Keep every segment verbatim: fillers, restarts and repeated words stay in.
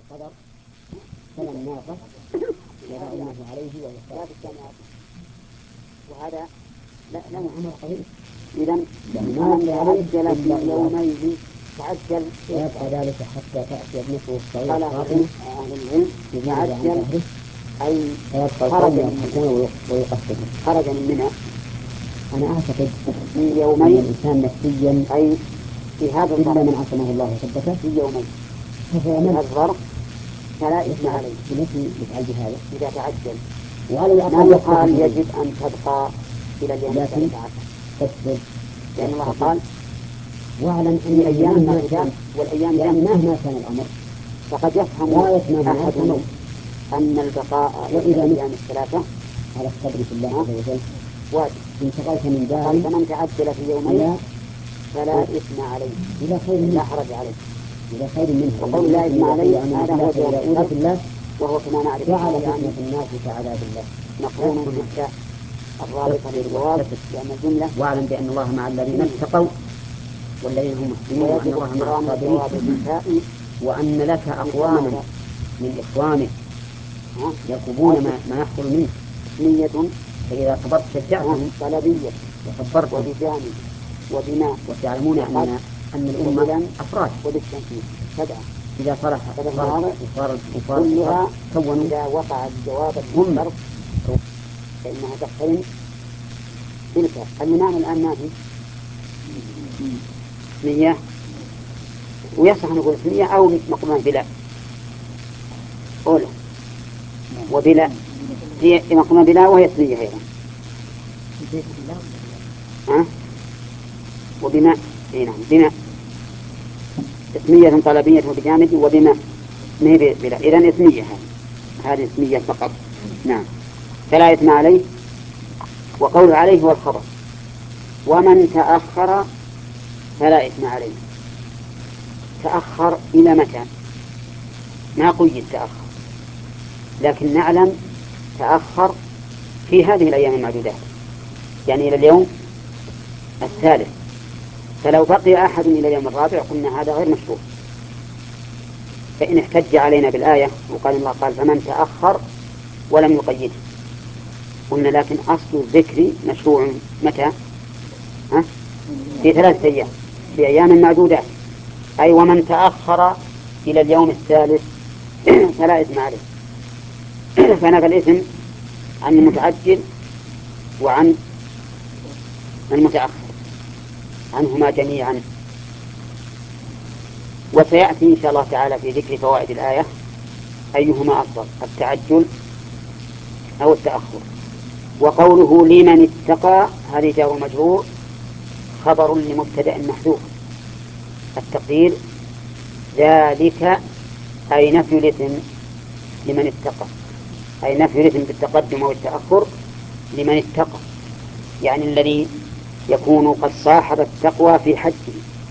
القدر فمن ناقص يضعنه عليه ويصاب. وهذا لا لا أمر قوي. إذن من تعجل في يومين تعجل ويبقى ذلك حتى تأتي ابنته الصغيرة فاطمة أهل العلم تعجل أي خرج من ويقصد خرج من منى. أنا أعتقد في يومين الإنسان نفسيا أي في هذا إلا من عصمه الله وثبته في يومين في هذا الظرف فلا إثم عليه التي يفعل بهذا إذا تعجل. ما يقال يجب أن تبقى إلى اليوم الثالث عشر لأن الله قال واعلم أن أيام معدودة والأيام يعني مهما كان الأمر فقد يفهم أحد أن البقاء إلى الأيام الثلاثة على الصبر في الله عز وجل واجب. انتقلت من دار فمن تعجل في يومين فلا إثم عليه إلى خير لا حرج عليه إلى خير منه. وقول لا إثم عليه هذا هو جواب الله وهو كما نعرف جعل فتنة الناس كعذاب الله مقرون بالتاء الرابطة للجواب لأن الجملة واعلم بأن الله مع الذين اتقوا والذين هم محسنون وأن الله مع الصابرين وأن لك أقواما من إخوانك يركبون ما, ما يحصل منك نية فإذا صبرت شجعتهم طلبية وصبرتهم وبجانب وبناء وتعلمون أن أن الأمة أفراد وبالتنفيذ سبعة إذا صلح وصار كلها كونوا إذا وقع الجواب المنصرف فإنها تقترن تلك اليونان الآن ما في اسمية ويصح نقول اسمية أو مقرونة بلا أولى وبلا هي مقرونة بلا وهي اسمية أيضا ها وبما اي نعم بما اسمية طلبية وبجانب وبما ما هي بلا إذن اسمية هذه اسمية فقط نعم فلا إثم عليه. وقول عليه هو الخبر ومن تأخر فلا إثم عليه. تأخر إلى متى ما قيد تأخر لكن نعلم تأخر في هذه الأيام المعدودات يعني إلى اليوم الثالث فلو بقي أحد إلى اليوم الرابع قلنا هذا غير مشروع. فإن احتج علينا بالآية وقال الله قال فمن تأخر ولم يقيده قلنا لكن أصل الذكر مشروع متى ها؟ في ثلاثة أيام في أيام معدودات أي ومن تأخر إلى اليوم الثالث فلا إثم عليه. فنفى الإثم عن المتعجل وعن المتأخر عنهما جميعا. وسيأتي إن شاء الله تعالى في ذكر فوائد الآية أيهما أفضل التعجل أو التأخر. وقوله لمن اتقى هذه جار مجرور خبر لمبتدأ محذوف التقدير ذلك أي نفي الإثم لمن اتقى أي نفي الإثم بالتقدم أو التأخر لمن اتقى يعني الذي يكون قد صاحب التقوى في حجه.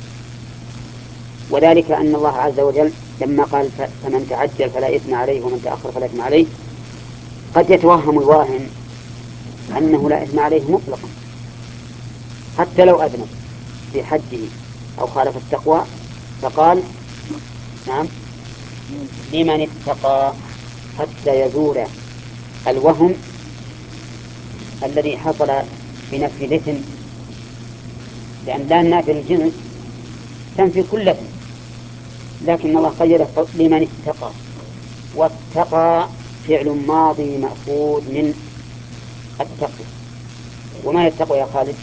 وذلك أن الله عز وجل لما قال فمن تعجل فلا إثم عليه ومن تأخر فلا إثم عليه قد يتوهم الواهن أنه لا إثم عليه مطلقا حتى لو أذنب في حجه أو خالف التقوى فقال نعم لمن اتقى حتى يزول الوهم الذي حصل بنفي الإثم لأن لا نافي الجنس تنفي كل إثم لكن الله قيده لمن اتقى واتقى فعل ماضي مأخوذ من التقوى. وما يتقوى يا خالد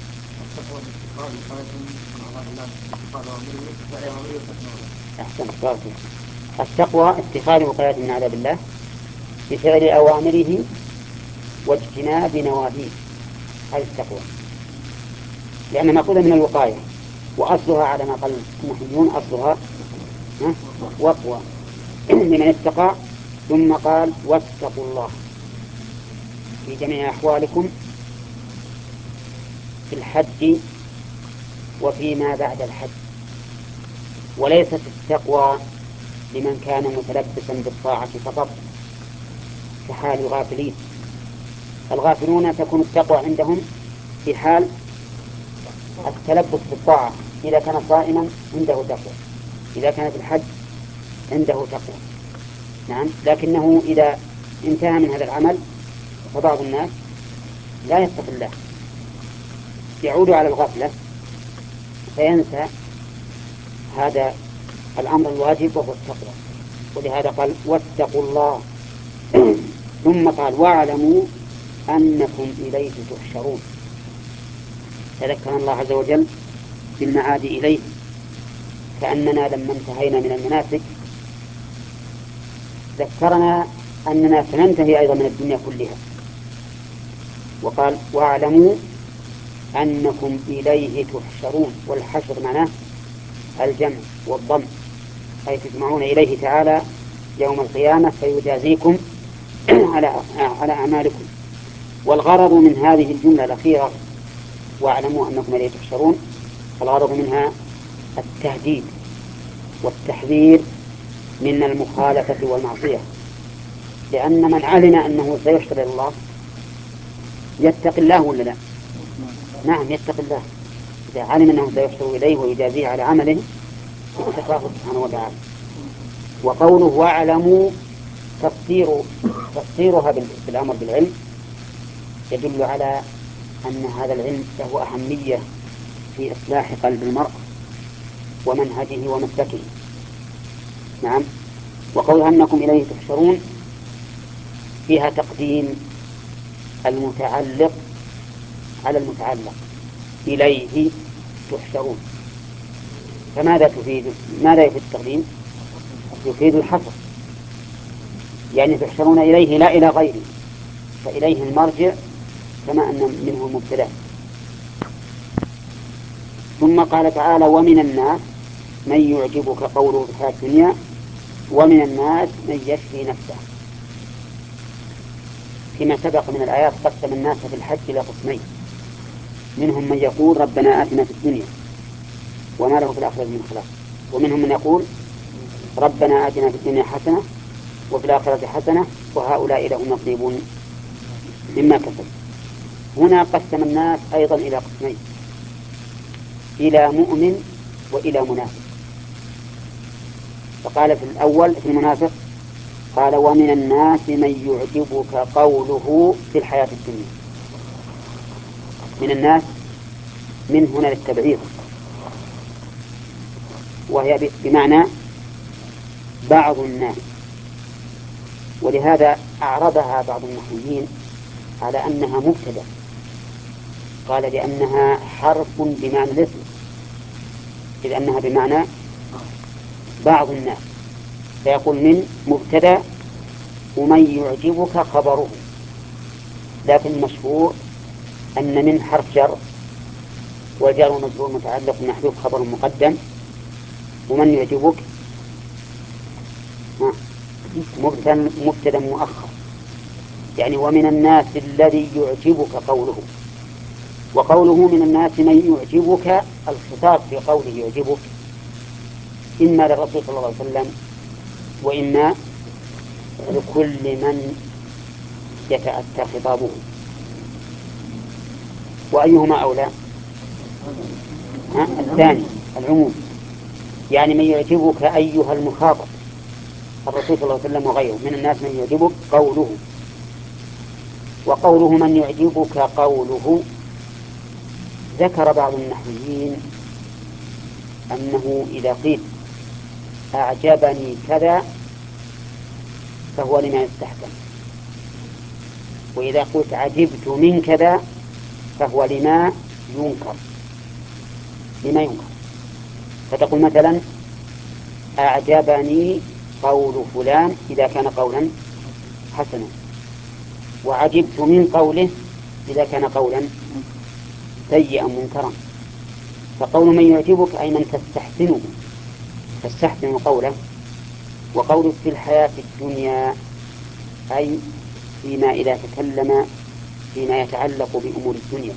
أحسن التقوى اتخاذ وقاية من عذاب الله بفعل أوامره واجتناب نواهيه هذه التقوى لأن مأخوذة من الوقاية وأصلها على ما قال النحويون أصلها وقوى لمن اتقى ثم قال واتقوا الله في جميع أحوالكم في الحج وفيما بعد الحج. وليست التقوى لمن كان متلبسا بالطاعة فقط كحال الغافلين. الغافلون تكون التقوى عندهم في حال التلبس بالطاعة إذا كان صائما عنده تقوى إذا كان في الحج عنده تقوى نعم، لكنه إذا انتهى من هذا العمل فبعض الناس لا يتقي الله، يعود على الغفلة فينسى هذا الأمر الواجب وهو التقوى. ولهذا قال واتقوا الله ثم قال واعلموا أنكم إليه تحشرون. تذكر الله عز وجل بالمعاد إليه، كأننا لما انتهينا من المناسك ذكرنا أننا سننتهي أيضا من الدنيا كلها، وقال واعلموا أنكم إليه تحشرون. والحشر معناه الجمع والضم، أي تجمعون إليه تعالى يوم القيامة فيجازيكم على على أعمالكم. والغرض من هذه الجملة الأخيرة واعلموا أنكم إليه تحشرون، الغرض منها التهديد والتحذير من المخالفة والمعصية، لأن من علم أنه سيحشر إلى الله يتقي الله ولا لا؟ نعم يتقي الله. إذا علم أنه سيحشر إليه ويجازيه على عمله اتقاه سبحانه وتعالى. وقوله واعلموا تفسير تفسيرها بالأمر بالعلم يدل على أن هذا العلم له أهمية في إصلاح قلب المرء ومنهجه ومسلكه. نعم. وقولها أنكم إليه تحشرون فيها تقديم المتعلق على المتعلق، إليه تحشرون. فماذا تفيد؟ ماذا يفيد التقديم؟ يفيد الحصر، يعني تحشرون إليه لا إلى غيره، فإليه المرجع كما أن منه المبتدأ. ثم قال تعالى ومن الناس من يعجبك قوله في الحياة الدنيا ومن الناس من يشري نفسه. فيما سبق من الآيات قسم الناس في الحج إلى قسمين، منهم من يقول ربنا آتنا في الدنيا وما له في الآخرة من خلاق، ومنهم من يقول ربنا آتنا في الدنيا حسنة وفي الآخرة حسنة وهؤلاء لهم نصيب مما كسب. هنا قسم الناس أيضا إلى قسمين، إلى مؤمن وإلى منافق. فقال في الأول في المنافق قال ومن الناس من يعجبك قوله في الحياة الدنيا. من الناس من هنا للتبعيض، وهي بمعنى بعض الناس، ولهذا أعربها بعض النحويين على أنها مبتدأ، قال لأنها حرف بمعنى الاسم، إذ أنها بمعنى بعض الناس، فيقول من مبتدأ ومن يعجبك خبره. لكن المشهور أن من حرف جر وجر ومجرور متعلق محذوف خبر مقدم، ومن يعجبك مبتدأ مؤخر، يعني ومن الناس الذي يعجبك قوله. وقوله من الناس من يعجبك الخطاب في قوله يعجبك إما للرسول صلى الله عليه وسلم وإما لكل من يتأتى خطابه. وأيهما أولى؟ الثاني العموم، يعني من يعجبك أيها المخاطب الرسول صلى الله عليه وسلم وغيره. من الناس من يعجبك قوله. وقوله من يعجبك قوله ذكر بعض النحويين أنه إذا قيل أعجبني كذا فهو لما يستحسن، وإذا قلت عجبت من كذا فهو لما ينكر لما ينكر فتقول مثلا أعجبني قول فلان إذا كان قولا حسنا، وعجبت من قوله إذا كان قولا سيئا منكرا. فقول من يعجبك أي من تستحسنه تستحسن قوله. وقول في الحياة الدنيا أي فيما إذا تكلم فيما يتعلق بأمور الدنيا،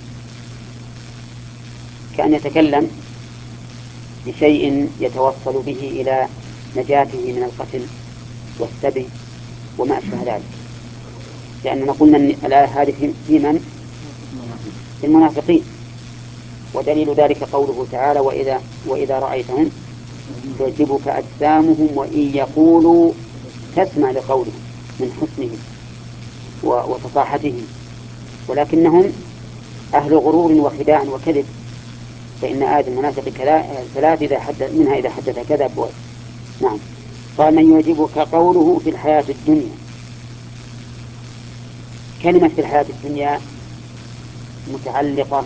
كأن يتكلم بشيء يتوصل به إلى نجاته من القتل والسبي وما أشبه ذلك، لأننا قلنا أن الآية هذه في من؟ في المنافقين. ودليل ذلك قوله تعالى وإذا, وإذا رأيتهم تعجبك أجسامهم وإن يقولوا تسمع لقولهم من حسنهم وفصاحتهم، ولكنهم أهل غرور وخداع وكذب، فإن آية المنافق ثلاث إذا حدث منها إذا حدث كذب. نعم. قال من يعجبك قوله في الحياة الدنيا. كلمة في الحياة الدنيا متعلقة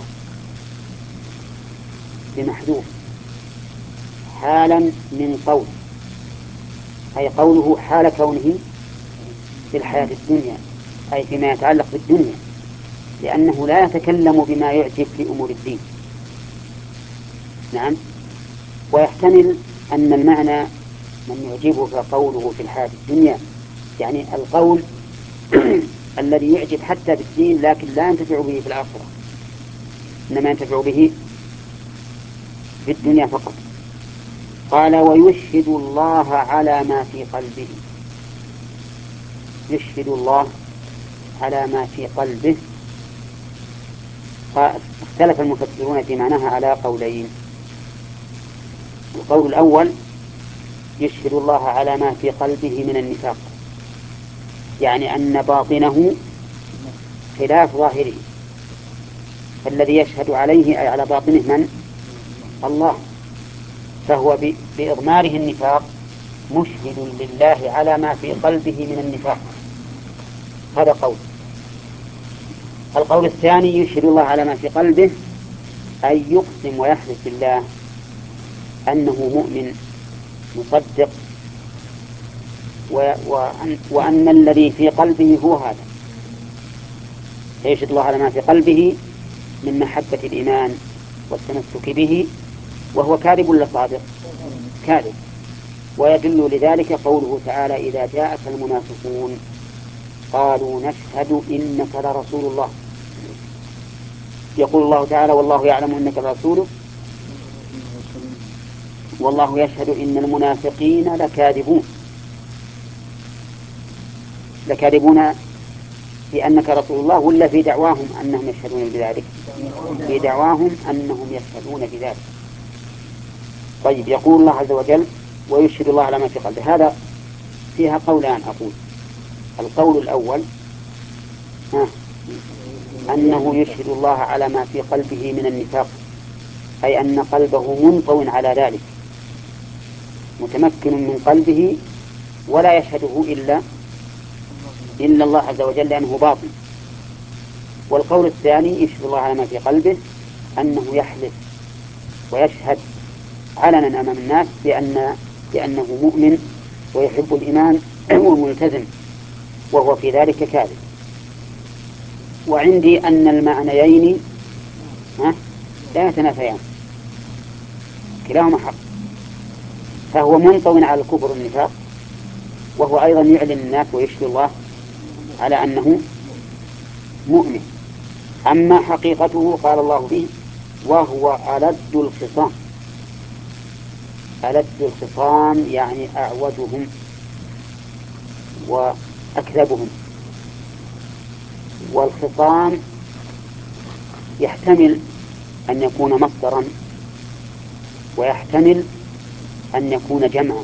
بمحذوف حالا من قول، أي قوله حال كونه في الحياة الدنيا، أي فيما يتعلق بالدنيا، لأنه لا يتكلم بما يعجب في أمور الدين. نعم. ويحتمل أن المعنى من يعجبك قوله في الحياة الدنيا يعني القول الذي يعجب حتى بالدين لكن لا ينتفع به في الآخرة، إنما ينتفع به في الدنيا فقط. قال ويشهد الله على ما في قلبه. يشهد الله على ما في قلبه. اختلف المفسرون في معناها على قولين. القول الأول يشهد الله على ما في قلبه من النفاق، يعني أن باطنه خلاف ظاهره، فالذي يشهد عليه أي على باطنه من؟ الله، فهو بإضماره النفاق مشهد لله على ما في قلبه من النفاق. هذا قول. القول الثاني يشهد الله على ما في قلبه أي يقسم ويحلف بالله أنه مؤمن مصدق، وأن, وأن الذي في قلبه هو هذا، فيشهد الله على ما في قلبه من محبة الإيمان والتمسك به، وهو كاذب ولا صادق؟ كاذب. ويدل لذلك قوله تعالى إذا جاءك المنافقون قالوا نشهد إنك لرسول الله. يقول الله تعالى والله يعلم إنك لرسوله والله يشهد إن المنافقين لكاذبون. لكاذبون في أنك رسول الله ولا في دعواهم أنهم يشهدون بذلك؟ في دعواهم أنهم يشهدون بذلك. طيب يقول الله عز وجل ويشهد الله على ما في قلبه. هذا فيها قولان أقول. القول الأول ها أنه يشهد الله على ما في قلبه من النفاق، أي أن قلبه منطو على ذلك متمكن من قلبه ولا يشهده إلا إلا الله عز وجل لأنه باطن. والقول الثاني يشهد الله على ما في قلبه أنه يحلف ويشهد علنا أمام الناس بأن بأنه مؤمن ويحب الإيمان وملتزم، وهو في ذلك كاذب. وعندي أن المعنيين لا يتنافيان، كلاهما حق. فهو منطو على الكفر والنفاق، وهو أيضا يعلن الناس ويشهد الله على أنه مؤمن. أما حقيقته قال الله به وهو ألد الخصام. ألد الخصام يعني أعوجهم وأكذبهم. والخصام يحتمل أن يكون مصدرا ويحتمل أن يكون جمعا.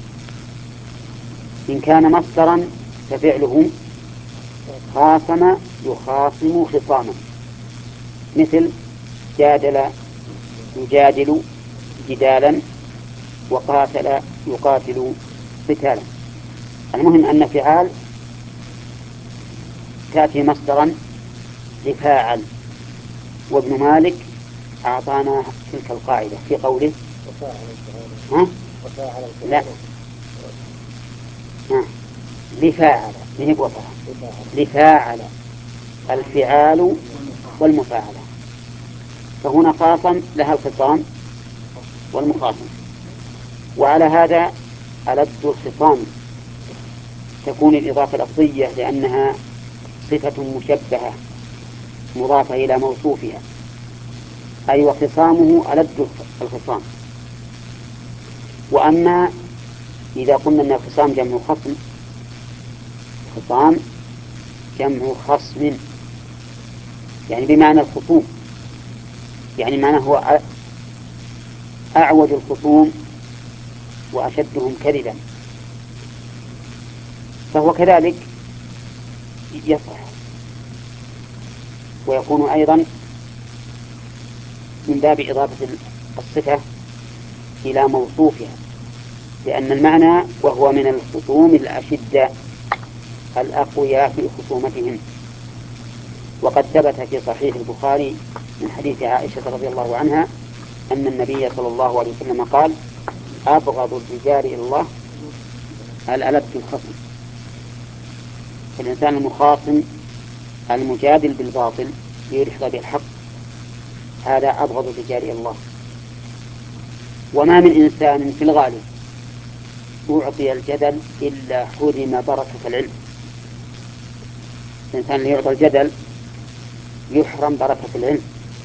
إن كان مصدرا ففعله خاصم يخاصم خصاما، مثل جادل يجادل جدالا وقاتل يقاتل قتالا. المهم أن فعال تأتي مصدرا لفاعل. وابن مالك أعطانا تلك القاعدة في قوله ها؟ لا ها. لفاعل من وفاعل لفاعل الفعال والمفاعلة، فهنا خاصم لها الخصام والمخاصم. وعلى هذا ألد الخصام تكون الإضافة لفظية لأنها صفة مشبهة مضافة إلى موصوفها، أي وخصامه ألد الخصام. وأما إذا قلنا أن الخصام جمع خصم، خصام جمع خصم يعني بمعنى الخصوم، يعني معنى هو أعوج الخصوم وأشدهم كذبا. فهو كذلك يصح، ويكون أيضا من باب إضافة الصفة إلى موصوفها، لأن المعنى وهو من الخصوم الأشداء الأقوياء في خصومتهم. وقد ثبت في صحيح البخاري من حديث عائشة رضي الله عنها أن النبي صلى الله عليه وسلم قال: أبغض الرجال إلى الله الألد الخصم. فالإنسان المخاصم المجادل بالباطل ليدحض بالحق هذا أبغض الرجال إلى الله. وما من إنسان في الغالب أعطي الجدل إلا حرم بركة العلم. الإنسان اللي يعطى الجدل يحرم بركة العلم،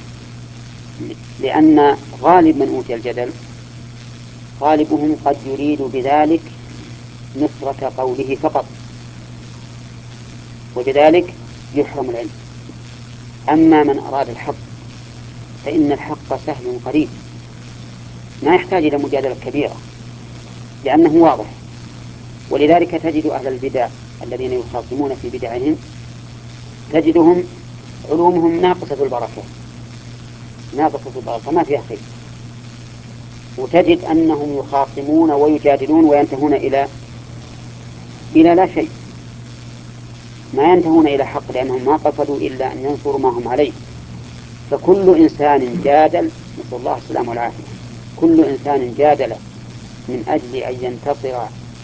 لأن غالب من أوتي الجدل غالبهم قد يريد بذلك نصرة قوله فقط، وبذلك يحرم العلم. أما من أراد الحق فإن الحق سهل قريب، ما يحتاج إلى مجادلة كبيرة لأنه واضح. ولذلك تجد أهل البدع الذين يخاصمون في بدعهم تجدهم علومهم ناقصة البركة، ناقصة البركة ما فيها خير، وتجد أنهم يخاصمون ويجادلون وينتهون إلى إلى لا شيء، ما ينتهون إلى حق، لأنهم ما قصدوا إلا أن ينصروا ما هم عليه. فكل إنسان جادل، نسأل الله السلامة والعافية، كل إنسان جادل من أجل أن ينتصر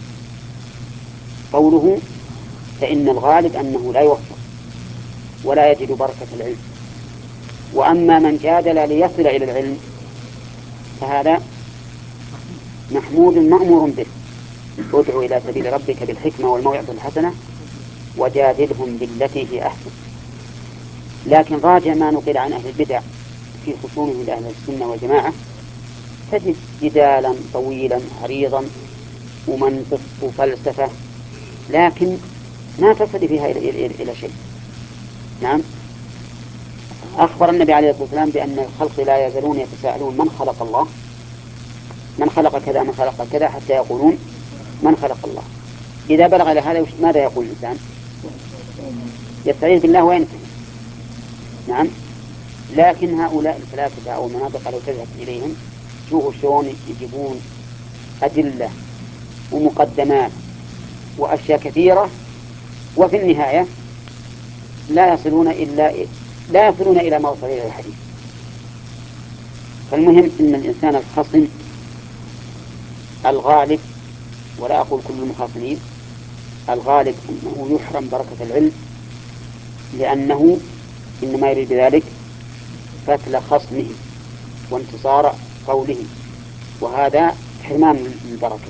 قوله فإن الغالب أنه لا يوفق ولا يجد بركة العلم. وأما من جادل ليصل إلى العلم فهذا محمود مأمور به: ادع إلى سبيل ربك بالحكمة والموعظة الحسنة وجادلهم بالتي هي أحسن. لكن راجع ما نقل عن أهل البدع في خصومهم لأهل السنة والجماعة تجد جدالا طويلا عريضا ومنطق وفلسفة، لكن ما تصل فيها إلى, إلى, إلى شيء. نعم، أخبر النبي عليه الصلاة والسلام بأن الخلق لا يزالون يتساءلون من خلق الله، من خلق كذا من خلق كذا، حتى يقولون من خلق الله. إذا بلغ إلى هذا ماذا يقول الإنسان؟ يستعيذ بالله وينتهي. نعم، لكن هؤلاء الفلاسفة أو المناطق لو تذهب إليهم شوفوا شلون يجيبون أدلة ومقدمات وأشياء كثيرة، وفي النهاية لا يصلون إلا لا يصلون إلى ما وصل إليه الحديث. فالمهم أن الإنسان الخصم الغالب، ولا أقول كل المخاصمين، الغالب أنه يحرم بركة العلم، لأنه إنما يريد ذلك فتل خصمه وانتصار قوله، وهذا حرمان للبركة.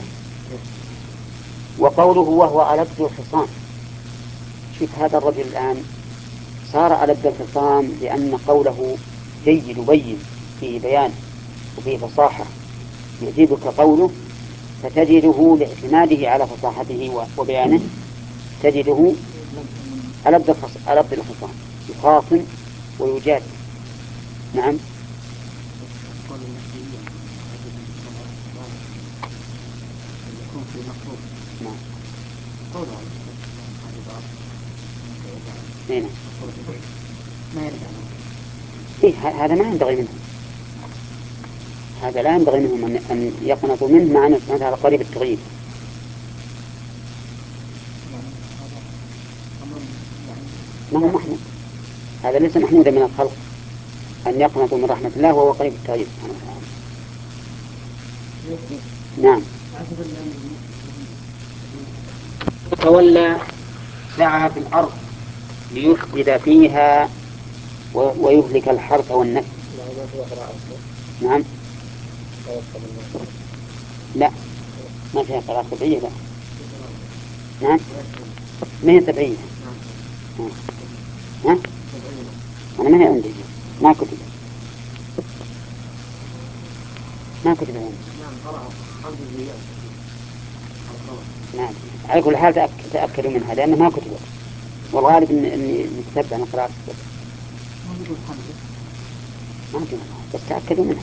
وقوله وهو ألد الخصام، شوف هذا الرجل الآن صار ألد الخصام لأن قوله جيد وبين فيه بيان وفيه فصاحة، يعجبك قوله فتجده لاعتماده على فصاحته وبيانه تجده ألد الخصام، يخاصم ويجادل. نعم، نعم. هنا. إيه هذا ما ينبغي منهم، هذا لا ينبغي منهم أن يقنطوا منه، مع أن هذا قريب التغيير. ما هو محمود، هذا ليس محمودا من الخلق أن يقنطوا من رحمة الله وهو قريب التغيير سبحانه وتعالى. نعم. تولى سعى في الأرض ليفسد فيها ويهلك الحرث والنسل. نعم، لا ما فيها قراءة سبعية، لا. نعم، ما هي سبعية. ها؟ أنا ما هي عندي، ما كتب ما كتب عندي. نعم، على كل حال تأك... تأكدوا منها لأنه ما كتبت، والغالب إن إني نتبع من قراءة السبع. ما أدري بس تأكدوا منها.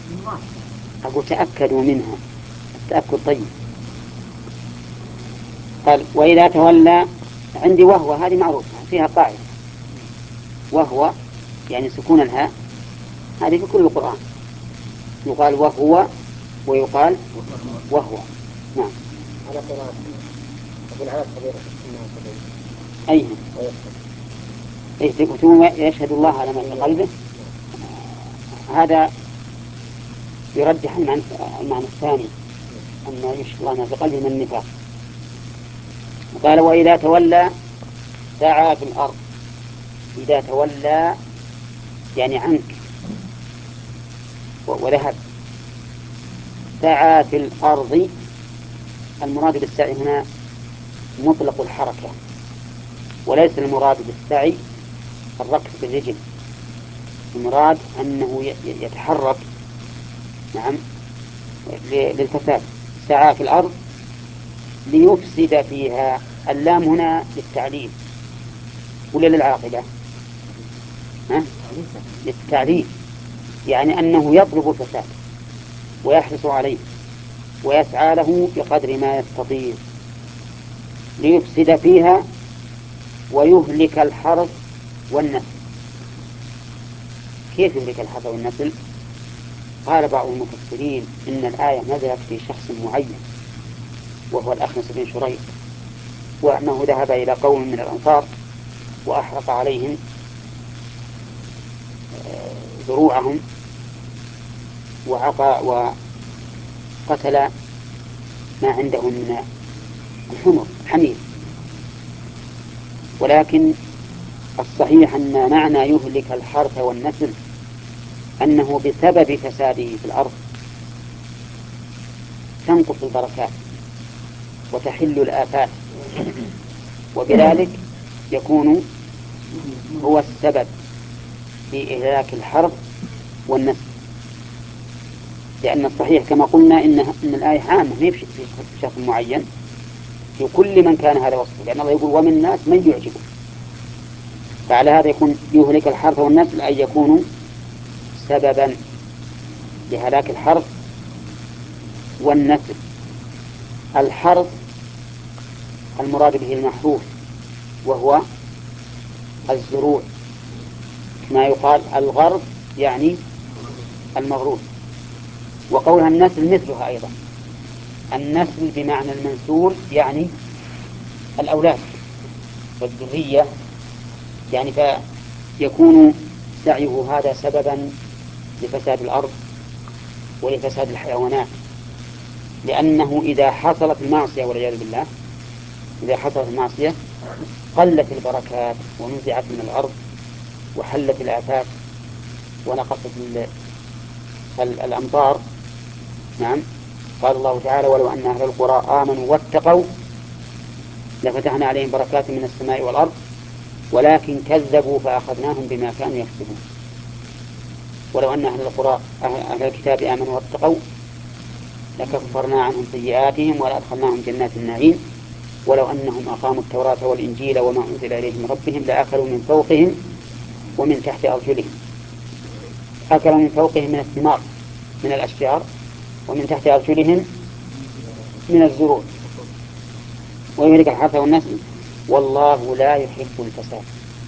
أقول تأكدوا منها، التأكد طيب. قال وإذا تولى. عندي وهو هذه معروفة فيها قاعدة، وهو يعني سكون الهاء هذه في كل القرآن، يقال وهو ويقال وهو. نعم. على قراءة أقول على الصغيرة أيها يشهد الله على ما في قلبه، هذا يرجح المعنى, المعنى الثاني أن يشهد الله ما في قلبه من النفاق. قال وإذا تولى سعى في الأرض. إذا تولى يعني عنك وذهب. سعى في الأرض، المراد بالسعي هنا مطلق الحركة، وليس المراد بالسعي الركض بالرجل، المراد أنه يتحرك نعم للفساد. سعى في الأرض ليفسد فيها. اللام هنا للتعليل ولا للعاقبة؟ ها؟ للتعليل، يعني أنه يطلب الفساد ويحرص عليه ويسعى له بقدر ما يستطيع ليفسد فيها ويهلك الحرث والنسل. كيف يهلك الحرث والنسل؟ قال بعض المفسرين إن الآية نزلت في شخص معين وهو الأخنس بن شريح، وأنه ذهب إلى قوم من الأنصار وأحرق عليهم زروعهم وعقى وقتل ما عندهم من الحمر حمير. ولكن الصحيح أن معنى يهلك الحرث والنسل أنه بسبب فساده في الأرض تنقص البركات وتحل الآفات، وبذلك يكون هو السبب في إهلاك الحرث والنسل. لأن الصحيح كما قلنا إن, إن الآية عامة هي في شخص معين في كل من كان هذا وصفه، لأن الله يقول ومن الناس من يعجبه. فعلى هذا يكون يهلك الحرث والنسل أي يكون سببا لهلاك الحرث والنسل. الحرث المراد به المحروث وهو الزروع، ما يقال الغرب يعني المغروث. وقولها النسل مثلها أيضا، النسل بمعنى المنسول يعني الأولاد والذرية، يعني فيكون سعيه هذا سببا لفساد الأرض ولفساد الحيوانات، لأنه إذا حصلت المعصية والعياذ بالله إذا حصلت المعصية قلت البركات ونزعت من الأرض وحلت الآفات ونقصت الأمطار. نعم. قال الله تعالى ولو أن أهل القرى آمنوا واتقوا لفتحنا عليهم بركات من السماء والأرض ولكن كذبوا فأخذناهم بما كانوا يكسبون. ولو أن أهل القرى أهل الكتاب آمنوا واتقوا لكفرنا عنهم سيئاتهم ولأدخلناهم جنات النعيم ولو أنهم أقاموا التوراة والإنجيل وما أنزل إليهم من ربهم لأكلوا من فوقهم ومن تحت أرجلهم. أكلوا من فوقهم من الثمار من الأشجار ومن تحت أرجلهم من الزروع. ويهلك الحرث والنسل والله لا يحب الفساد.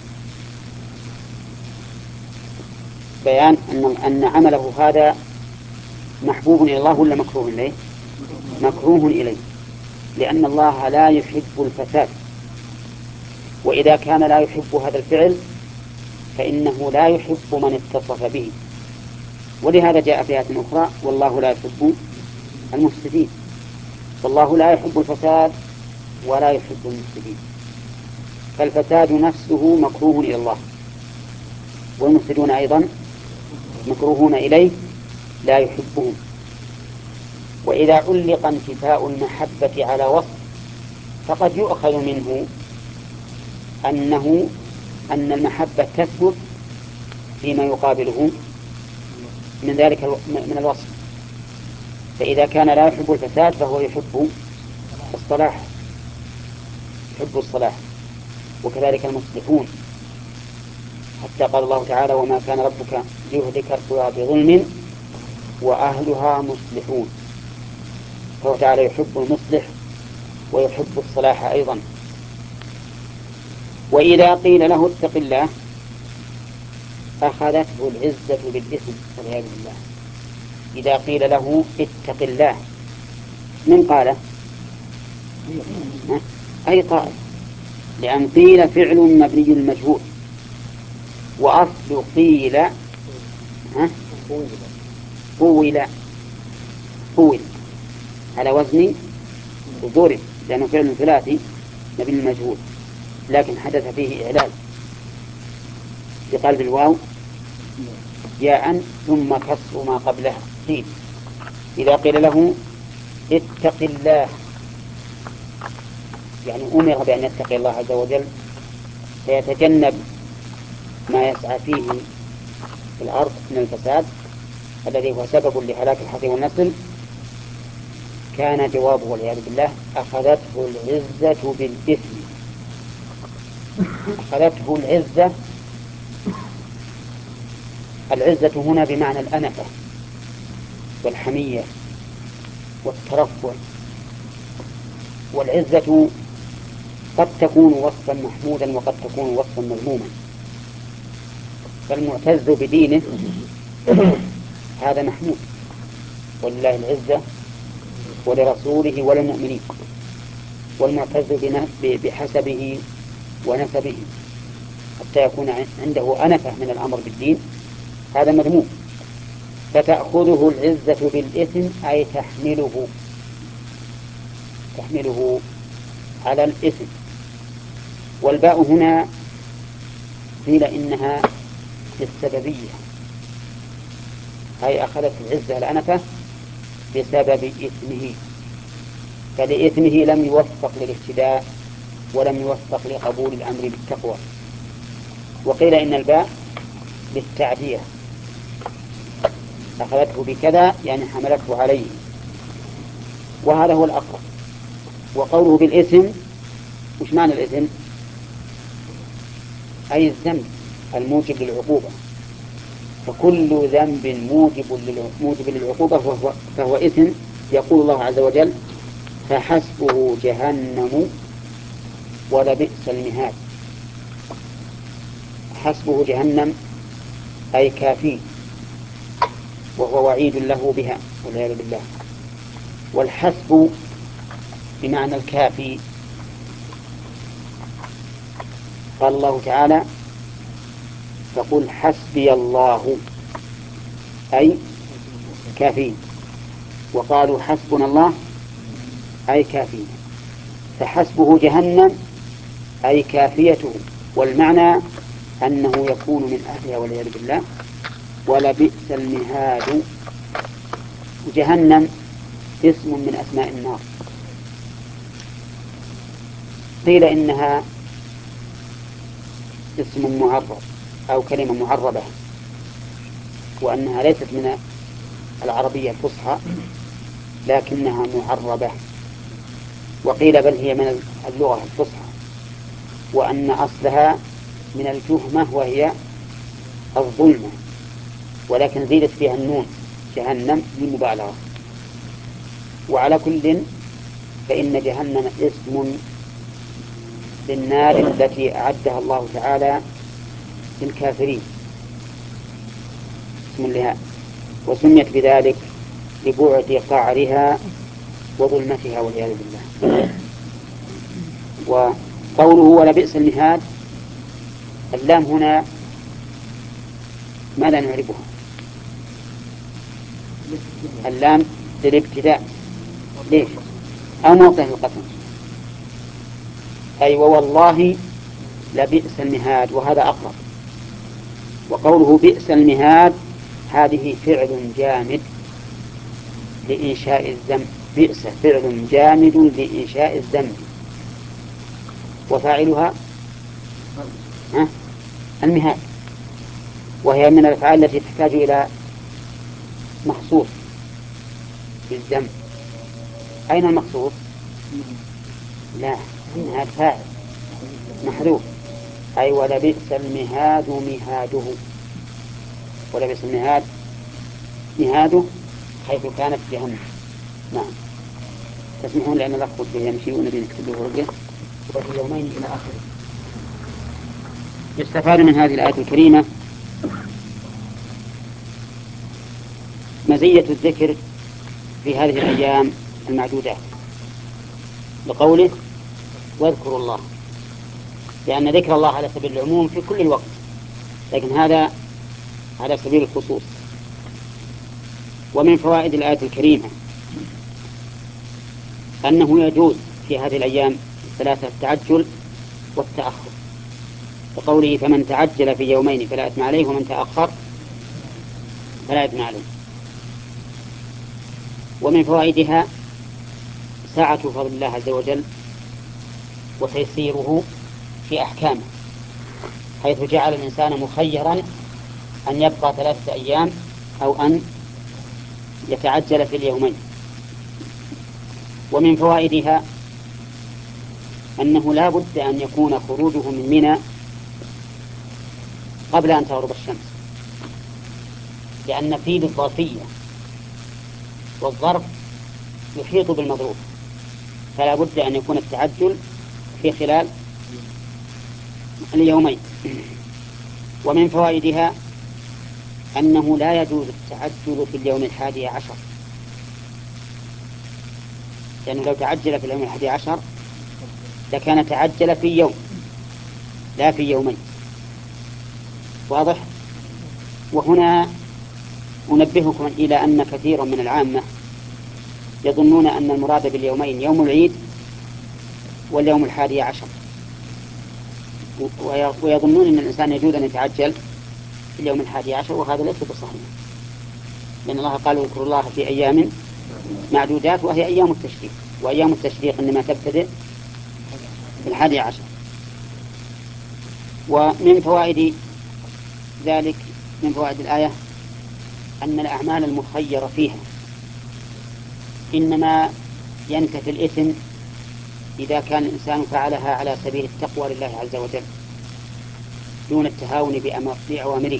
بيان أن أن عمله هذا محبوب إلى الله ولا مكروه إليه؟ مكروه إليه، لأن الله لا يحب الفساد، وإذا كان لا يحب هذا الفعل فإنه لا يحب من اتصف به. ولهذا جاء في آية أخرى والله لا يحب المفسدين. فالله لا يحب الفساد ولا يحب المفسدين، فالفساد نفسه مكروه إلى الله والمفسدون أيضا مكروهون إليه لا يحبهم. وإذا علق انتفاء المحبة على وصف فقد يؤخذ منه أنه أن المحبة تثبت فيما يقابله من ذلك من الوصف. فإذا كان لا يحب الفساد فهو يحب الصلاح يحب الصلاح وكذلك المصلحون، حتى قال الله تعالى وما كان ربك ليهلك القرى بظلم وأهلها مصلحون. فهو تعالى يحب المصلح ويحب الصلاح أيضا. وإذا قيل له اتق الله أخذته العزة بالإثم والعياذ بالله. إذا قيل له اتق الله من قاله؟ أي قائل، لأن قيل فعل مبني المجهول، وأصل قيل قول قول على وزن ضرب، لأنه فعل ثلاثي مبني المجهول، لكن حدث فيه إعلال بقلب الواو ياء ثم كسر ما قبلها. قيل إذا قيل له اتق الله يعني أمر بأن يتقي الله عز وجل فيتجنب ما يسعى فيه في الأرض من الفساد الذي هو سبب لهلاك الحرث والنسل، كان جوابه والعياذ بالله أخذته العزة بالإثم. أخذته العزة، العزة هنا بمعنى الأنفة والحمية والترفع. والعزة قد تكون وصفا محمودا وقد تكون وصفا مذموما، فالمعتز بدينه هذا محمود، ولله العزة ولرسوله وللمؤمنين، والمعتز بحسبه ونسبه حتى يكون عنده أنفة من الأمر بالدين هذا مذموم. فتأخذه العزة بالإثم أي تحمله تحمله على الإثم. والباء هنا قيل إنها للسببية، أي أخذت العزة الأنفة بسبب إثمه، فلإثمه لم يوفق للاهتداء ولم يوفق لقبول الأمر بالتقوى. وقيل إن الباء للتعدية، أخذته بكذا يعني حملته عليه، وهذا هو الأقرب. وقوله بالإثم، وش معنى الإثم؟ أي الذنب الموجب للعقوبة، فكل ذنب موجب موجب للعقوبة فهو, فهو إثم. يقول الله عز وجل فحسبه جهنم ولبئس المهاد. حسبه جهنم أي كافي، وهو وعيد له بها والعياذ بالله. والحسب بمعنى الكافي. قال الله تعالى فقل حسبي الله أي كافي، وقالوا حسبنا الله أي كافي. فحسبه جهنم أي كافيته، والمعنى أنه يكون من أهلها والعياذ بالله. ولبئس المهاد. جهنم اسم من أسماء النار، قيل إنها اسم معرب أو كلمة معربة، وأنها ليست من العربية الفصحى لكنها معربة. وقيل بل هي من اللغة الفصحى، وأن أصلها من الجهمة وهي الظلمة، ولكن زيدت فيها النون جهنم للمبالغة. وعلى كل فإن جهنم اسم للنار التي أعدها الله تعالى للكافرين، اسم لها، وسميت بذلك لبعد قعرها وظلمتها والعياذ بالله. وقوله ولبئس المهاد، اللام هنا ما لا نعرفها، اللام للابتداء. ليش؟ أو موضع القسم، أي أيوة والله لبئس المهاد، وهذا أقرب. وقوله بئس المهاد هذه فعل جامد لإنشاء الذنب. بئس فعل جامد لإنشاء الذنب، وفاعلها المهاد، وهي من الأفعال التي تحتاج إلى مخصوص بالذنب. أين المخصوص؟ لا، المهاد فاعل محذوف، أي ولبئس المهاد مهاده. ولبئس المهاد مهاده حيث كانت جهنم. نعم. تسمحون لأن الأخ يمشي ونبي نكتب له ورقة وفي يومين إلى آخره. يستفاد من هذه الآية الكريمة مزية الذكر في هذه الأيام المعدودات لقوله واذكروا الله، لأن ذكر الله على سبيل العموم في كل الوقت، لكن هذا على سبيل الخصوص. ومن فوائد الآية الكريمة أنه يجوز في هذه الأيام الثلاثة التعجل والتأخر، وقوله فمن تعجل في يومين فلا إثم عليه ومن تأخر فلا إثم عليه. ومن فوائدها سعة فضل الله عز وجل وتيسيره في أحكامه، حيث جعل الإنسان مخيرا أن يبقى ثلاثة أيام أو أن يتعجل في اليومين. ومن فوائدها أنه لا بد أن يكون خروجه من منى قبل أن تغرب الشمس، لأن فيه الظرفية والظرف يحيط بالمظروف، فلا بد أن يكون التعجل في خلال اليومين. ومن فوائدها أنه لا يجوز التعجل في اليوم الحادي عشر، لأنه لو تعجل في اليوم الحادي عشر لكان تعجل في يوم لا في يومين. واضح؟ وهنا أنبهكم إلى أن كثيرا من العامة يظنون أن المراد باليومين يوم العيد واليوم الحادي عشر، ويظنون أن الإنسان يجوز أن يتعجل في اليوم الحادي عشر، وهذا ليس بصحيح، لأن الله قال اذكروا الله في أيام معدودات وهي أيام التشريق، وأيام التشريق إنما تبتدئ في الحادي عشر. ومن فوائد ذلك من فوائد الآية أن الأعمال المخيرة فيها إنما ينتفي الإثم إذا كان الإنسان فعلها على سبيل التقوى لله عز وجل دون التهاون بأوامره،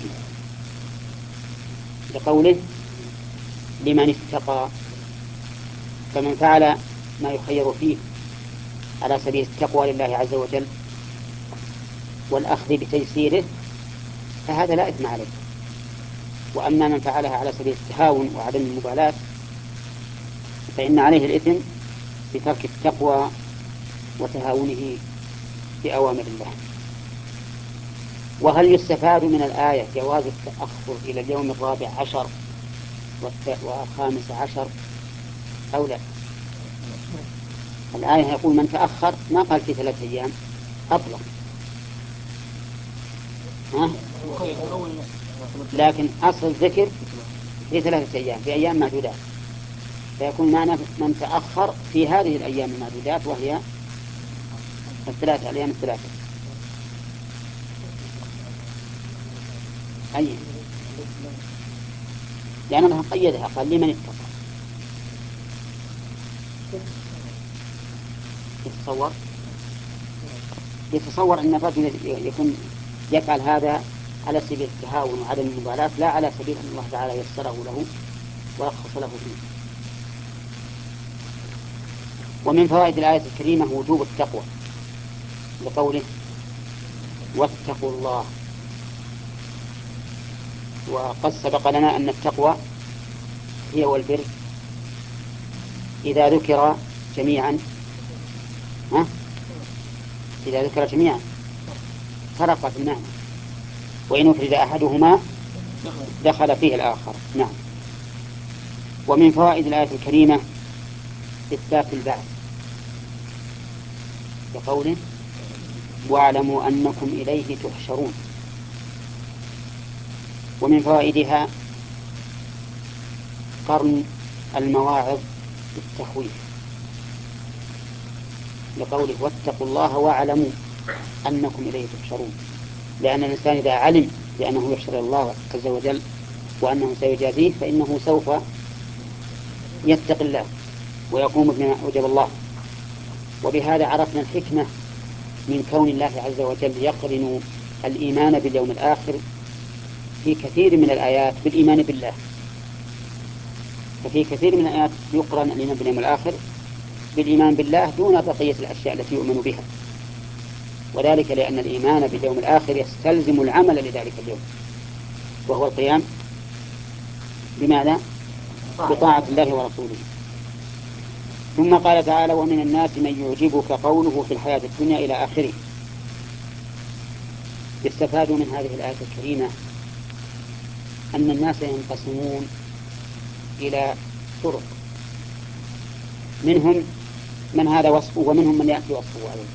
لقوله لمن اتقى. فمن فعل ما يخير فيه على سبيل التقوى لله عز وجل والأخذ بتيسيره فهذا لا إثم عليه. وأما من فعلها على سبيل التهاون وعدم المبالاة فإن عليه الإثم بترك التقوى وتهاونه بأوامر الله. وهل يستفاد من الآية جواز التأخر إلى اليوم الرابع عشر والخامس عشر أو لا؟ الآية يقول من تأخر، ما قال في ثلاثة أيام أطلق، ها؟ لكن أصل الذكر في ثلاثة أيام في أيام معدودات، فيكون معنى من تأخر في هذه الأيام المعدودات وهي الثلاثة الأيام الثلاثة. أي لأن الله قيدها قال لمن اتقى. يتصور يتصور أن الرجل يكون يفعل هذا على سبيل التهاون وعدم المبالاة، لا على سبيل أن الله تعالى يسره له ورخص له فيه. ومن فوائد الآية الكريمة وجوب التقوى لقوله واتقوا الله. وقد سبق لنا أن التقوى هي والبر إذا ذكر جميعا ها؟ إذا ذكر جميعا فرق في المعنى، وإن أفرد أحدهما دخل فيه الآخر. نعم. ومن فوائد الآية الكريمة إثبات البعث بقوله واعلموا أنكم إليه تحشرون. ومن فوائدها قرن المواعظ بالتخويف لقوله واتقوا الله واعلموا أنكم إليه تحشرون، لأن الإنسان إذا علم بأنه يحشر إلى الله عز وجل وأنه سيجازيه فإنه سوف يتقي الله ويقوم بما أوجب الله. وبهذا عرفنا الحكمة من كون الله عز وجل يقرن الإيمان باليوم الآخر في كثير من الآيات بالإيمان بالله. ففي كثير من الآيات يقرن الإيمان باليوم الآخر بالإيمان بالله دون بقية الأشياء التي يؤمن بها، وذلك لأن الإيمان باليوم الآخر يستلزم العمل لذلك اليوم، وهو القيام بماذا؟ بطاعة الله ورسوله. ثم قال تعالى: ومن الناس من يعجبك قوله في الحياة الدنيا إلى آخره. يستفاد من هذه الآية الكريمة أن الناس ينقسمون إلى طرق، منهم من هذا وصفه ومنهم من يأتي وصفه عليه.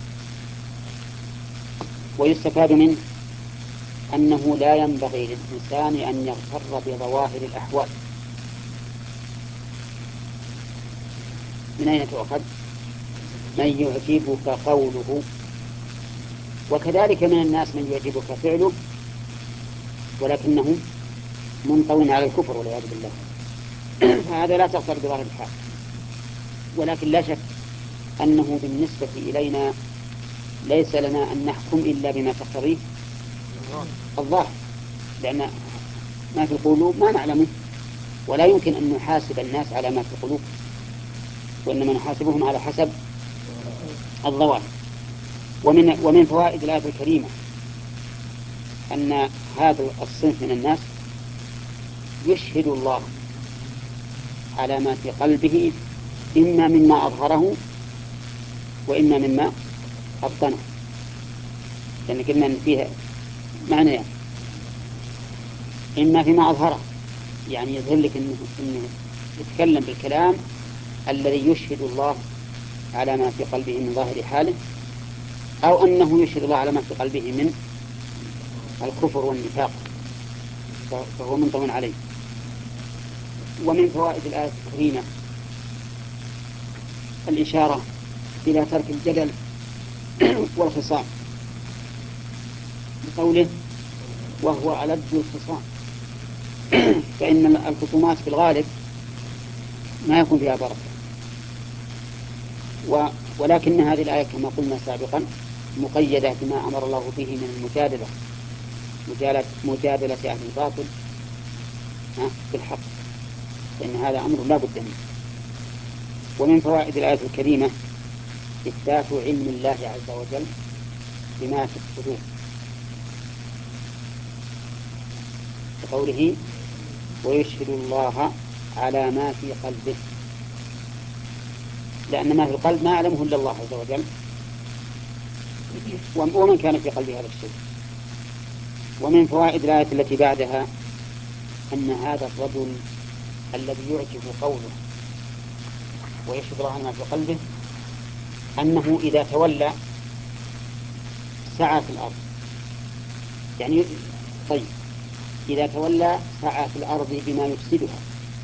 ويستفاد منه أنه لا ينبغي للإنسان أن يغتر بظواهر الأحوال. من أين تؤخذ؟ من يعجبك قوله. وكذلك من الناس من يعجبك فعله ولكنه منطوي على الكفر والعياذ بالله، هذا لا تغتر بظاهر الحال. ولكن لا شك أنه بالنسبة إلينا ليس لنا أن نحكم إلا بما تقتضيه الله، لأن ما في القلوب ما نعلمه، ولا يمكن أن نحاسب الناس على ما في القلوب، وإنما نحاسبهم على حسب الظواهر. ومن, ومن فوائد الآية الكريمة أن هذا الصنف من الناس يشهد الله على ما في قلبه، إما مما أظهره وإما مما أبطنه، لأن قلنا أن فيها معنى يعني. إما فيما أظهره يعني يظهر لك إنه, إنه يتكلم بالكلام الذي يشهد الله على ما في قلبه من ظاهر حاله، أو أنه يشهد الله على ما في قلبه من الكفر والنفاق، فهو منطوي عليه. ومن فوائد الآية الكريمة الإشارة إلى ترك الجدل والخصام بقوله: وهو ألد الخصام. فإن الخصومات في الغالب ما يكون فيها بركة، و ولكن هذه الآية كما قلنا سابقا مقيدة بما أمر الله به من المجادلة، مجادلة أهل الباطل بالحق، فإن هذا أمر لا بد منه. ومن فوائد الآية الكريمة إثبات علم الله عز وجل بما في الصدور، بقوله: ويشهد الله على ما في قلبه، لأن ما في القلب ما يعلمه إلا الله عز وجل، ومن كان في قلبه هذا الشيء. ومن فوائد الآية التي بعدها أن هذا الرجل الذي يعجب قوله ويشهد الله على ما في قلبه أنه إذا تولى سعى في الأرض، يعني طيب إذا تولى سعى في الأرض بما يفسدها.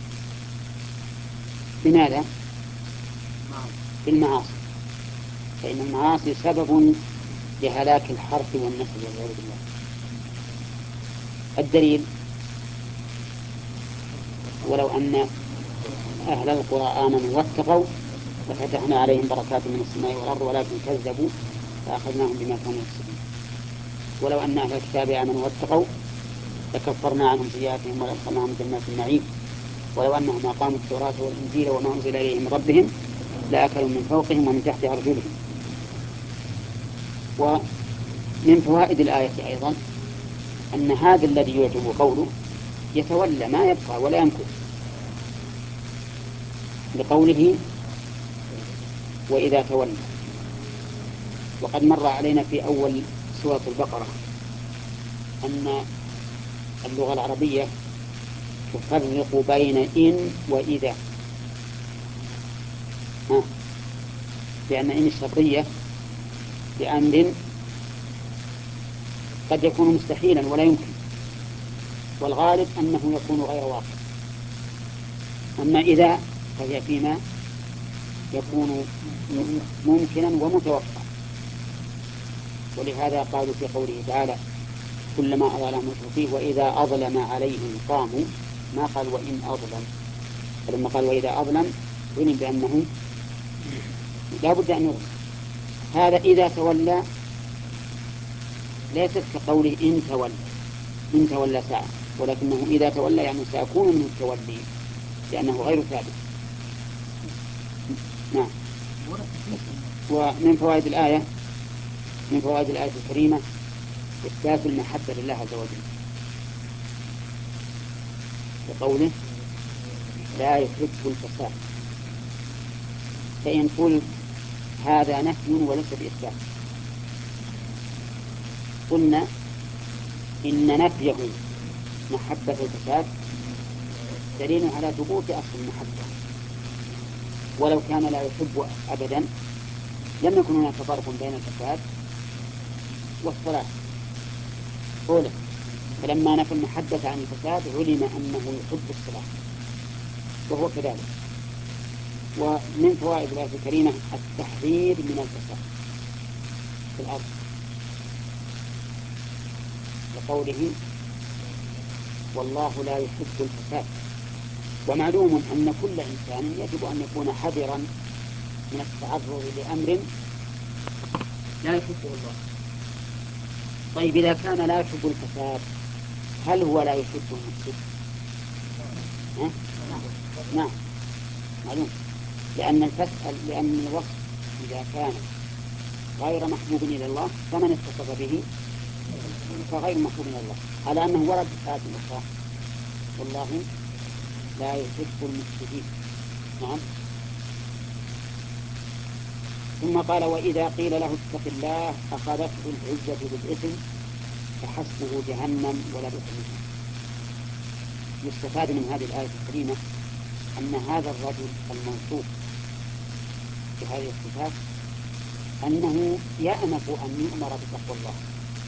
بماذا؟ بالمعاصي، فإن المعاصي سبب لهلاك الحرث والنسل والعياذ بالله. الدليل: ولو أن أهل القرى آمنوا واتقوا لفتحنا عليهم بركات من السماء والأرض ولكن كذبوا فأخذناهم بما كانوا يكسبون. ولو أن أهل الكتاب آمنوا واتقوا لكفرنا عنهم سيئاتهم ولأدخلناهم جنات النعيم. ولو أنهم أقاموا التوراة والإنجيل وما أنزل إليهم من ربهم لأكلوا من فوقهم ومن تحت أرجلهم. ومن فوائد الآية أيضا أن هذا الذي يعجب قوله يتولى ما يبقى ولا يمكث، لقوله: وإذا تولى. وقد مر علينا في أول سورة البقرة أن اللغة العربية تفرق بين إن وإذا، ها. لأن إن الشرطية بأمر قد يكون مستحيلا ولا يمكن، والغالب أنه يكون غير واقع. أما إذا فهي فيما يكون ممكنا ومتوقع. ولهذا قالوا في قوله تعالى: كلما أظلم فيه وإذا أظلم عليهم قاموا، ما قال وإن أظلم. فلما قال وإذا أظلم علم بأنه لا بد أن يظلم. هذا إذا تولى ليست كقوله إن تولى، إن تولى ساعة، ولكنه إذا تولى يعني سيكون منه التولي لأنه غير ثابت. نعم. ومن فوائد الآية من فوائد الآية الكريمة إثبات المحبة لله عز وجل بقوله لا يحب الفساد. فإن قلت هذا نفي وليس بإثبات قلنا إن نفيه محبة الفساد دليل على ثبوت أصل المحبة، ولو كان لا يحب أبدا لم يكن هناك فرق بين الفساد والصلاح. قوله فلما نفى المحبة عن الفساد علم أنه يحب الصلاح، وهو كذلك. ومن فوائد الآية الكريمة التحذير من الفساد في الأرض لقوله والله لا يحب الفساد. ومعلوم أن كل إنسان يجب أن يكون حذرا من التعرض لأمر لا يحبه الله. طيب إذا كان لا يحب الفساد هل هو لا يحب المفسد؟ أه؟ نعم معلوم، لأن الفساد لأن الوصف إذا كان غير محبوب إلى الله فمن اتصف به فغير محبوب إلى الله، على أنه ورد في آية أخرى والله لا يحب المفسدين. نعم. ثم قال وإذا قيل له اتق الله أخذته العزة بالإثم فحسبه جهنم ولا بئس المصير. يستفاد من هذه الآية الكريمة أن هذا الرجل الموصوف بهذه الصفات أنه يأنف أن يؤمر بتقوى الله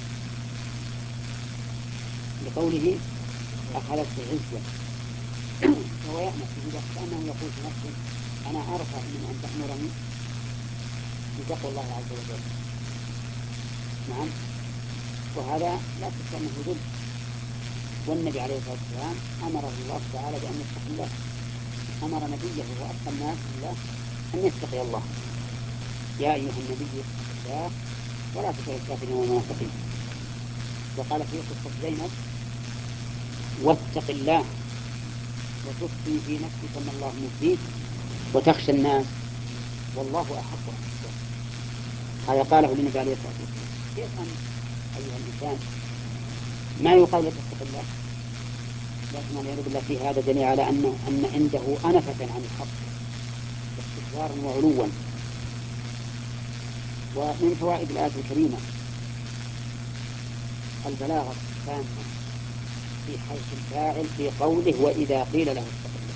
لقوله أخذته العزة، فهو يأنف إذا كأنه يقول في نفسه أنا أرفع من أن تأمرني بتقوى الله عز وجل. نعم. وهذا لا شك أنه ذل، والنبي عليه الصلاة والسلام أمره الله تعالى بأن يتقي الله، أمر نبيه وأتقى الناس بالله أن يتقي الله. يا أيها النبي اتق الله ولا تطع الكافرين والمنافقين. وقال في قصة زينب واتق الله وتخفي في نفسك ما الله مبديك وتخشى الناس والله أحق أن تخشى. هذا قاله للنبي عليه الصلاة والسلام. كيف أنت أيها الإنسان ما يقال لك اتق الله؟ لكن والعياذ بالله في هذا دليل على أنه أن عنده أنفة عن الحق واستكبارا وعلوا. ومن فوائد الآية الكريمة البلاغة التامة في حيث الفاعل في قوله وإذا قيل له اتق الله،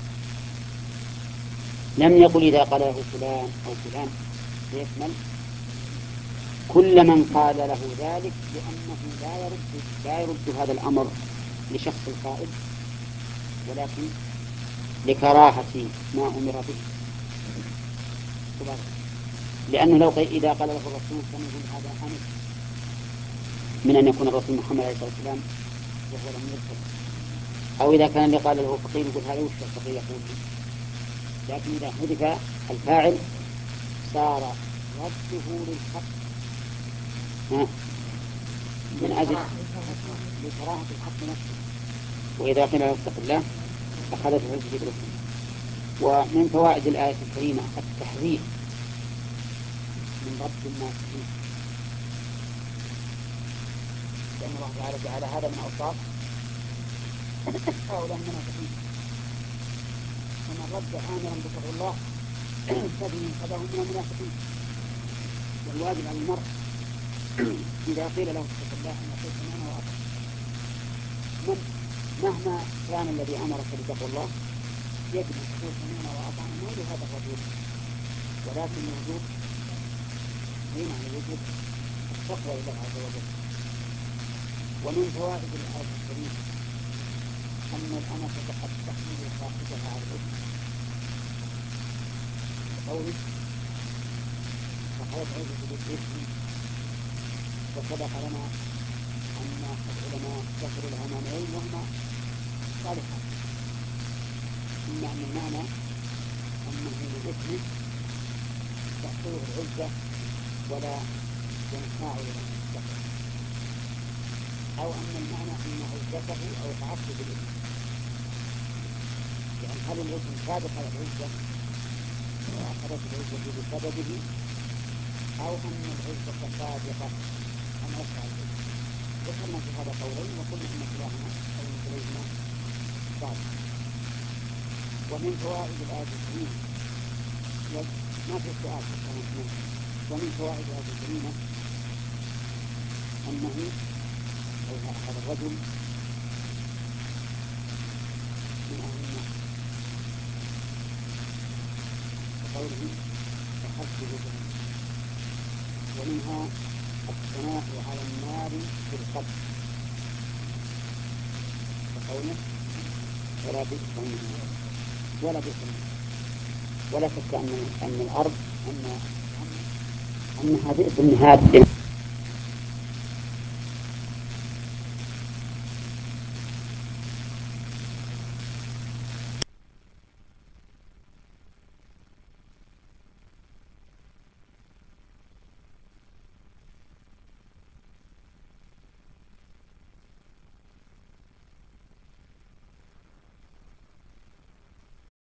لم يقل إذا قال له فلان أو فلان، يشمل كل من قال له ذلك، لأنه لا يرد لا يرد هذا الأمر لشخص القائل ولكن لكراهة ما أمر به. لأنه لو قيل إذا قال له الرسول فنقول هذا أنف من أن يكون الرسول محمد عليه الصلاة والسلام وهو لم يرسل، أو إذا كان اللي قال له فقير يقول هذا وش الفقير يقول لي. لكن إذا حذف الفاعل صار رده للحق من أجل لكراهة الحق نفسه. وإذا قيل له اتق الله أخذته العزة بالإثم. ومن فوائد الآية الكريمة التحذير من رد الناس فيه، لأن الله تعالى جعل هذا من أوصاف هؤلاء المنافقين، ومن رد آمرا بتقوى الله فبه خبره من المنافقين. والواجب على المرء إذا قيل له اتق الله أن يقول سمعنا وأطعنا، من مهما كان الذي أمرك بتقوى الله يجب أن تقول سمعنا وأطعنا، ما لهذا الرجل، ولكن الوجوب هنا الوجوب التقوى لله عز وجل. ومن فوائد الآية الكريمة أن الأمة قد تحمل صاحبها على الإثم بقوله فخلت عزة بالإثم. وسبق لنا أن العلماء ذكروا لها معنيين وهما صالحان، إما أن المعنى أنه للإثم تحصله العزة ولا ينفع إلى المستقبل، أو أن المعنى أن عزته أوقعته بالإثم. يعني هل الإثم سابق على العزة وأخذت العزة بسببه، أو أن العزة صادقة أم رفع العزة. ذكرنا في هذا قولين وقلنا إن كلاهما أو من كليهما صادق. ومن فوائد الآية الكريمة ما في سؤال في الكلام منه. ومن فوائد الآية الكريمة أنه أي هذا الرجل من أهل النار، وقوله فحسبه جهنم. ومنها الثناء على النار في القبر، وقوله ولا بئس النار ولا بئس النار. ولا شك أن أن الأرض أن أنها بئس المهاد